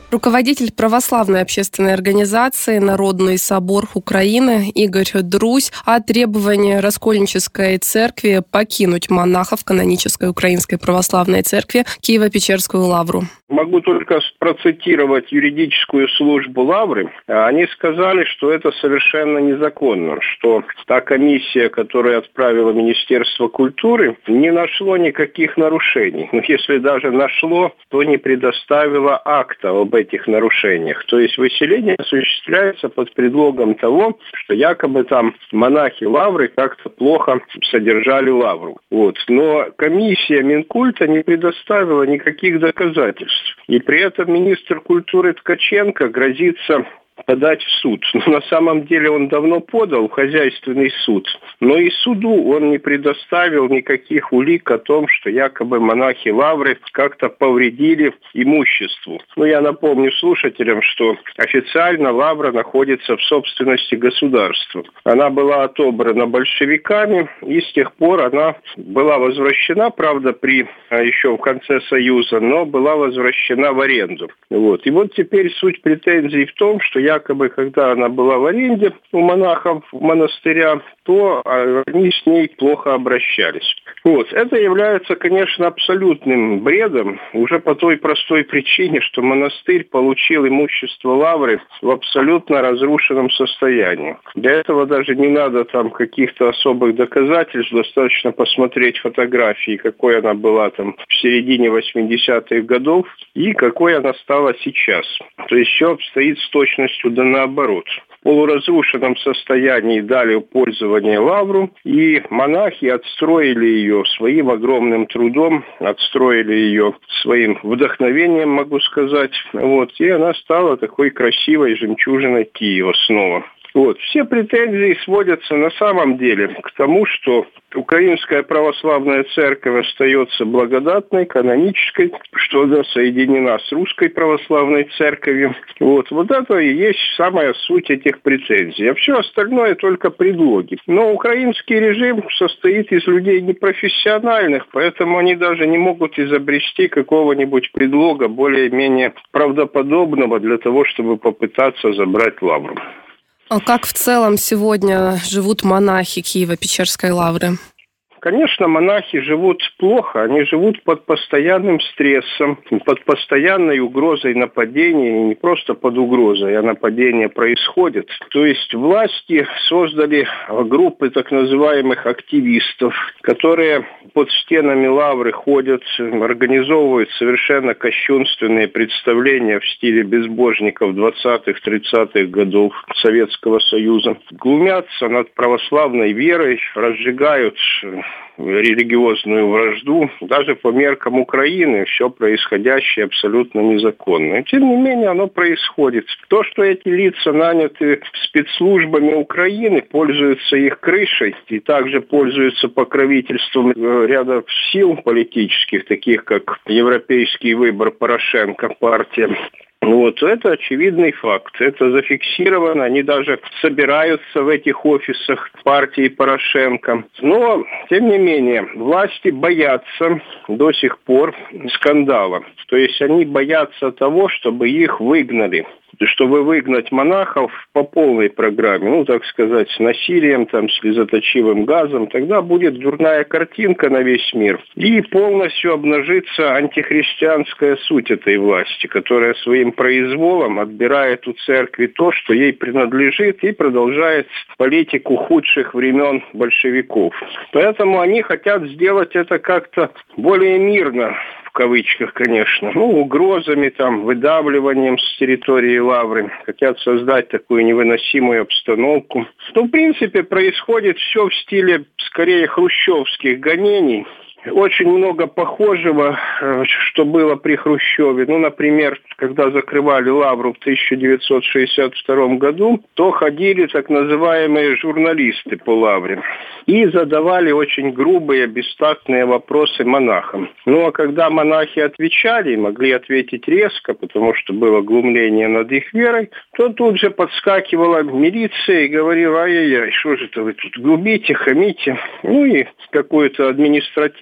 Руководитель православной общественной организации «Народный собор Украины» Игорь Друзь о требовании Раскольнической церкви покинуть монахов канонической Украинской православной церкви Киево-Печерскую лавру. Могу только процитировать юридическую службу Лавры. Они сказали, что это совершенно незаконно, что та комиссия, которую отправила Министерство культуры, не нашло никаких нарушений. Но если даже нашло, то не предоставило акта об этих нарушениях. То есть выселение осуществляется под предлогом того, что якобы там монахи Лавры как-то плохо содержали Лавру. Но комиссия Минкульта не предоставила никаких доказательств. И при этом министр культуры Ткаченко грозится подать в суд. Но на самом деле он давно подал в хозяйственный суд. Но и суду он не предоставил никаких улик о том, что якобы монахи Лавры как-то повредили имуществу. Я напомню слушателям, что официально Лавра находится в собственности государства. Она была отобрана большевиками, и с тех пор она была возвращена, правда, еще в конце Союза, но была возвращена в аренду. И теперь суть претензий в том, что якобы, когда она была в аренде у монахов монастыря, то они с ней плохо обращались. Это является, конечно, абсолютным бредом, уже по той простой причине, что монастырь получил имущество Лавры в абсолютно разрушенном состоянии. Для этого даже не надо там каких-то особых доказательств, достаточно посмотреть фотографии, какой она была там в середине 80-х годов и какой она стала сейчас. То есть все обстоит с точностью да наоборот. В полуразрушенном состоянии дали в пользование Лавру, и монахи отстроили ее своим огромным трудом, отстроили ее своим вдохновением, могу сказать. И она стала такой красивой жемчужиной Киева снова. Все претензии сводятся на самом деле к тому, что Украинская православная церковь остается благодатной, канонической, что она соединена с Русской православной церковью. Это и есть самая суть этих претензий. А все остальное только предлоги. Но украинский режим состоит из людей непрофессиональных, поэтому они даже не могут изобрести какого-нибудь предлога более-менее правдоподобного для того, чтобы попытаться забрать Лавру. А как в целом сегодня живут монахи Киево-Печерской лавры? Конечно, монахи живут плохо, они живут под постоянным стрессом, под постоянной угрозой нападения, и не просто под угрозой, а нападение происходит. То есть власти создали группы так называемых активистов, которые под стенами Лавры ходят, организовывают совершенно кощунственные представления в стиле безбожников 20-30-х годов Советского Союза, глумятся над православной верой, разжигают религиозную вражду. Даже по меркам Украины все происходящее абсолютно незаконно. И тем не менее оно происходит. То, что эти лица наняты спецслужбами Украины, пользуются их крышей и также пользуются покровительством ряда сил политических, таких как Европейский выбор Порошенко, партия, это очевидный факт. Это зафиксировано. Они даже собираются в этих офисах партии Порошенко. Но, тем не менее, власти боятся до сих пор скандала. То есть они боятся того, чтобы их выгнали. Чтобы выгнать монахов по полной программе, так сказать, с насилием, слезоточивым газом, тогда будет дурная картинка на весь мир. И полностью обнажится антихристианская суть этой власти, которая своим произволом отбирает у церкви то, что ей принадлежит, и продолжает политику худших времен большевиков. Поэтому они хотят сделать это как-то более мирно, в кавычках, конечно, угрозами, выдавливанием с территории Лавры, хотят создать такую невыносимую обстановку. В принципе, происходит все в стиле, скорее, хрущевских гонений. Очень много похожего, что было при Хрущеве. Например, когда закрывали Лавру в 1962 году, то ходили так называемые журналисты по Лавре и задавали очень грубые, бестактные вопросы монахам. А когда монахи отвечали, могли ответить резко, потому что было глумление над их верой, то тут же подскакивала милиция и говорила: ай-яй-яй, что же это вы тут глубите, хамите? И какую-то административную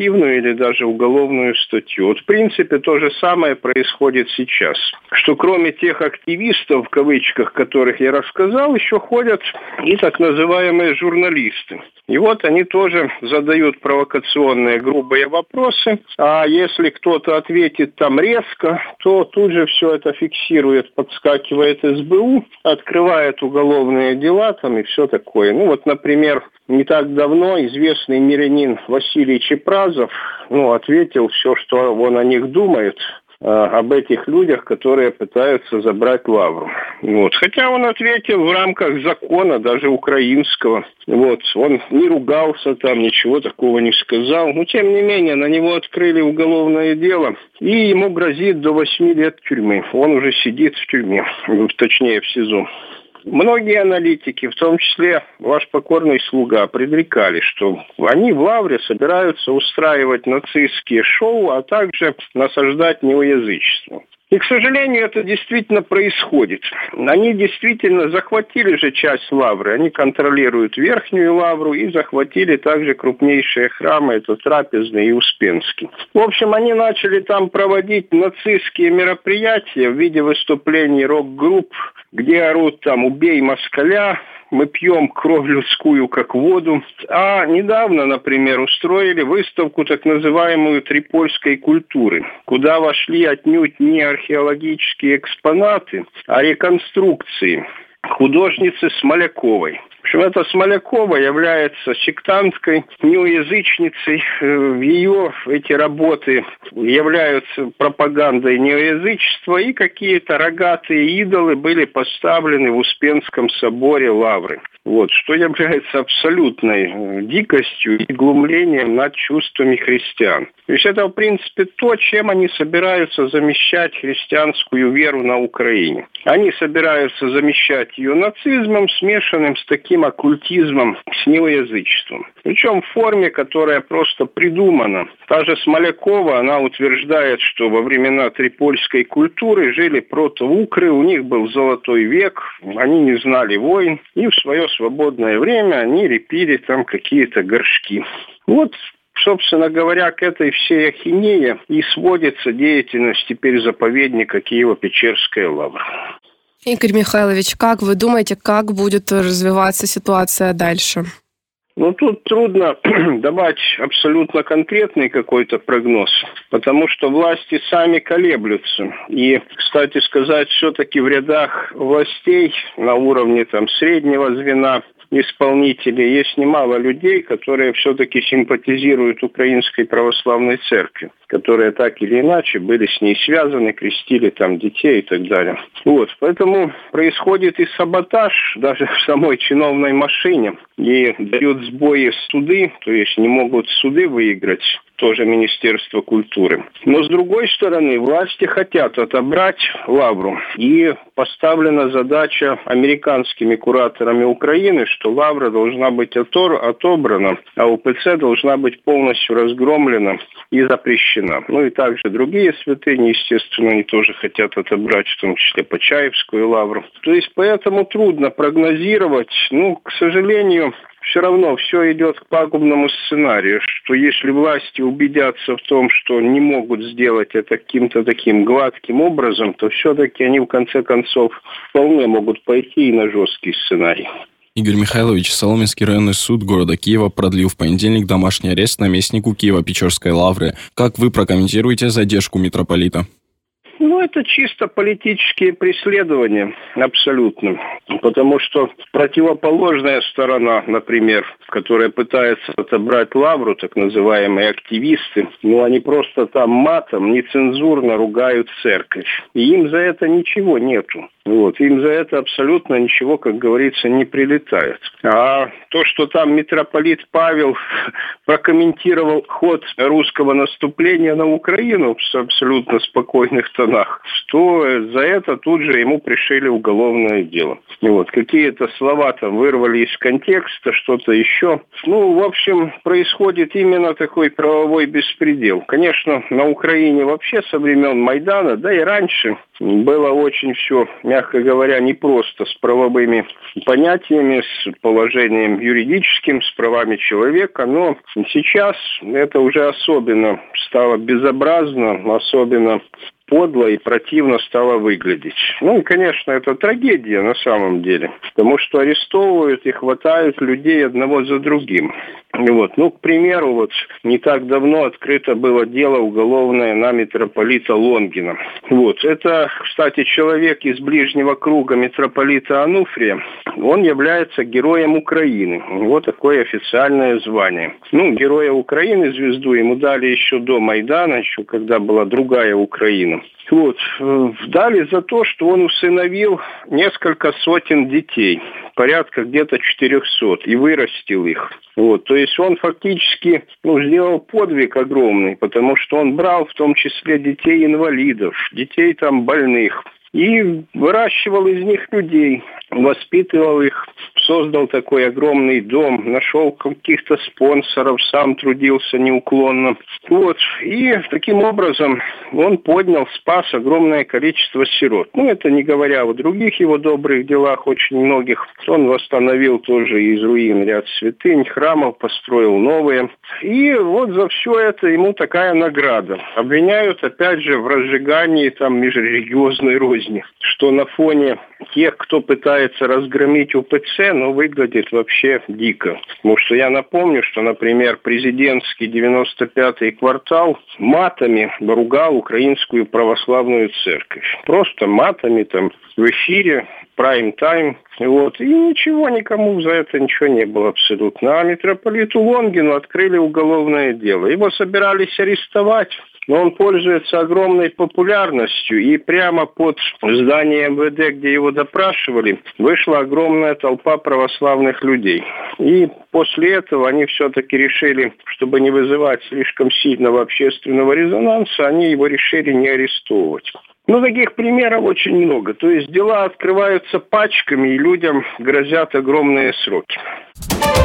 административную или даже уголовную статью. Вот в принципе то же самое происходит сейчас. Что кроме тех активистов, в кавычках, которых я рассказал, еще ходят и так называемые журналисты. И вот они тоже задают провокационные, грубые вопросы. А если кто-то ответит там резко, то тут же все это фиксирует, подскакивает СБУ, открывает уголовные дела там и все такое. Ну вот, например, не так давно известный мирянин Василий Чепразов ответил все, что он о них думает, об этих людях, которые пытаются забрать лавру. Хотя он ответил в рамках закона, даже украинского. Он не ругался там, ничего такого не сказал. Но, тем не менее, на него открыли уголовное дело, и ему грозит до 8 лет тюрьмы. Он уже сидит в тюрьме, точнее в СИЗО. Многие аналитики, в том числе ваш покорный слуга, предрекали, что они в Лавре собираются устраивать нацистские шоу, а также насаждать неоязычество. И, к сожалению, это действительно происходит. Они действительно захватили же часть Лавры. Они контролируют Верхнюю Лавру и захватили также крупнейшие храмы, это Трапезный и Успенский. В общем, они начали там проводить нацистские мероприятия в виде выступлений рок-групп, где орут там «Убей москаля», «Мы пьем кровь людскую, как воду». А недавно, например, устроили выставку так называемую «Трипольской культуры», куда вошли отнюдь не археологические экспонаты, а реконструкции художницы Смоляковой. В общем, эта Смолякова является сектанткой, неоязычницей. Ее эти работы являются пропагандой неоязычества, и какие-то рогатые идолы были поставлены в Успенском соборе Лавры. Что является абсолютной дикостью и глумлением над чувствами христиан. То есть это, в принципе, то, чем они собираются замещать христианскую веру на Украине. Они собираются замещать ее нацизмом, смешанным с таким оккультизмом, с неоязычеством. Причем в форме, которая просто придумана. Та же Смолякова, она утверждает, что во времена трипольской культуры жили протоукры, у них был золотой век, они не знали войн, и в свое свободное время они репили там какие-то горшки. Собственно говоря, к этой всей ахинее и сводится деятельность теперь заповедника Киево-Печерская лавра. Игорь Михайлович, как вы думаете, как будет развиваться ситуация дальше? Тут трудно давать абсолютно конкретный какой-то прогноз, потому что власти сами колеблются. И, кстати сказать, все-таки в рядах властей на уровне среднего звена исполнителей есть немало людей, которые все-таки симпатизируют Украинской Православной Церкви, которые так или иначе были с ней связаны, крестили детей и так далее. Поэтому происходит и саботаж даже в самой чиновной машине, и дают сбои суды, то есть не могут суды выиграть, тоже Министерство культуры. Но, с другой стороны, власти хотят отобрать Лавру. И поставлена задача американскими кураторами Украины, что Лавра должна быть отобрана, а УПЦ должна быть полностью разгромлена и запрещена. И также другие святыни, естественно, они тоже хотят отобрать, в том числе Почаевскую Лавру. То есть, поэтому трудно прогнозировать. К сожалению, все равно все идет к пагубному сценарию, что если власти убедятся в том, что не могут сделать это каким-то таким гладким образом, то все-таки они в конце концов вполне могут пойти и на жесткий сценарий. Игорь Михайлович, Соломенский районный суд города Киева продлил в понедельник домашний арест наместнику Киево-Печерской лавры. Как вы прокомментируете задержку митрополита? Это чисто политические преследования, абсолютно. Потому что противоположная сторона, например, которая пытается отобрать Лавру, так называемые активисты, они просто там матом нецензурно ругают церковь. И им за это ничего нету. Им за это абсолютно ничего, как говорится, не прилетает. А то, что там митрополит Павел прокомментировал ход русского наступления на Украину в абсолютно спокойных тонах, то за это тут же ему пришили уголовное дело. Какие-то слова вырвали из контекста, что-то еще. В общем, происходит именно такой правовой беспредел. Конечно, на Украине вообще со времен Майдана, да и раньше, было очень все, мягко говоря, непросто с правовыми понятиями, с положением юридическим, с правами человека, но сейчас это уже особенно стало безобразно, особенно подло и противно стало выглядеть. Ну и, конечно, это трагедия на самом деле, потому что арестовывают и хватают людей одного за другим. Вот. Ну, к примеру, вот не так давно открыто было дело уголовное на митрополита Лонгина. Вот. Это, кстати, человек из ближнего круга митрополита Ануфрия. Он является героем Украины. Вот такое официальное звание. Ну, героя Украины, звезду ему дали еще до Майдана, еще когда была другая Украина. Вот. Дали за то, что он усыновил несколько сотен детей, порядка где-то 400, и вырастил их. Вот. То есть он фактически сделал подвиг огромный, потому что он брал в том числе детей-инвалидов, детей там больных, и выращивал из них людей, воспитывал их, создал такой огромный дом, нашел каких-то спонсоров, сам трудился неуклонно. Вот. И таким образом он поднял, спас огромное количество сирот. Ну, это не говоря о других его добрых делах, очень многих. Он восстановил тоже из руин ряд святынь, храмов, построил новые. И вот за все это ему такая награда. Обвиняют, опять же, в разжигании там межрелигиозной розни, что на фоне тех, кто пытается разгромить УПЦ, выглядит вообще дико. Потому что я напомню, что, например, президентский 95-й квартал матами ругал Украинскую православную церковь. Просто матами там в эфире, прайм-тайм. Вот. И ничего, никому за это ничего не было абсолютно. А митрополиту Лонгину открыли уголовное дело. Его собирались арестовать. Но он пользуется огромной популярностью, и прямо под зданием МВД, где его допрашивали, вышла огромная толпа православных людей. И после этого они все-таки решили, чтобы не вызывать слишком сильного общественного резонанса, они его решили не арестовывать. Таких примеров очень много. То есть дела открываются пачками, и людям грозят огромные сроки.